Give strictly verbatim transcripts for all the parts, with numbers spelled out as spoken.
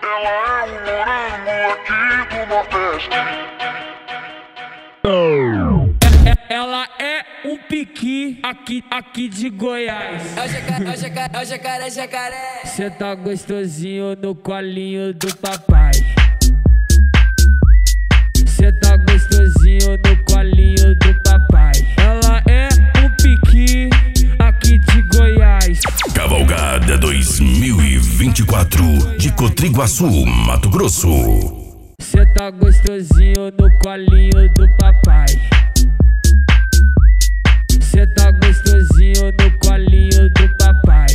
Ela é um morango aqui do Nordeste. Ela é um piqui aqui, aqui de Goiás. É o jacaré, é o jacaré, é o jacaré, jacaré. Cê tá gostosinho no colinho do papai. Cê tá gostosinho no colinho do papai. Ela é um piqui aqui de Goiás. Cavalgada dois mil e vinte e quatro de Cotriguaçu, Mato Grosso. Cê tá gostosinho no colinho do papai. Cê tá gostosinho no colinho do papai.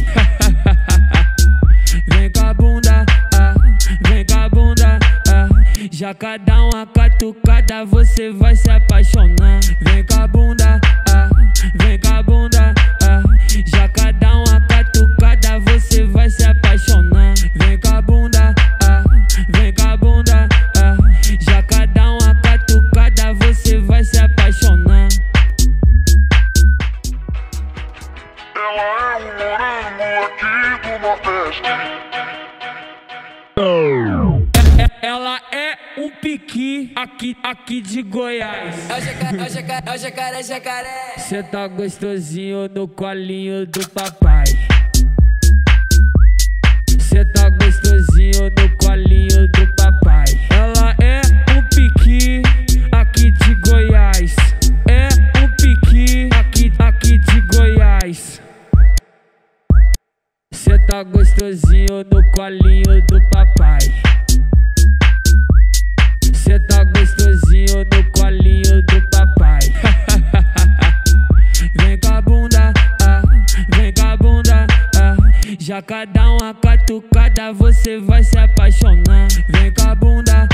Vem com a bunda, ah, vem com a bunda, ah. Já cada uma catucada você vai se apaixonar. Vem com a bunda, ah, vem com a bunda, ah. Já cada uma catucada você vai se apaixonar. Vem com a bunda, ah, vem com a bunda, ah. Já cada uma catucada você vai se apaixonar. Ela é um morango aqui do Nordeste. Ela é um piqui aqui, aqui de Goiás. É o jacaré, é o jacaré, é o jacaré, jacaré. Cê tá gostosinho no colinho do papai. Cê tá gostosinho no colinho do papai. Ela é um piqui aqui de Goiás. É um piqui aqui, aqui de Goiás. Cê tá gostosinho no colinho do papai. Cê tá gostosinho no colinho do papai. Vem com a bunda, ah, vem com a bunda, ah. Já cada uma catucada você vai se apaixonar. Vem com a bunda,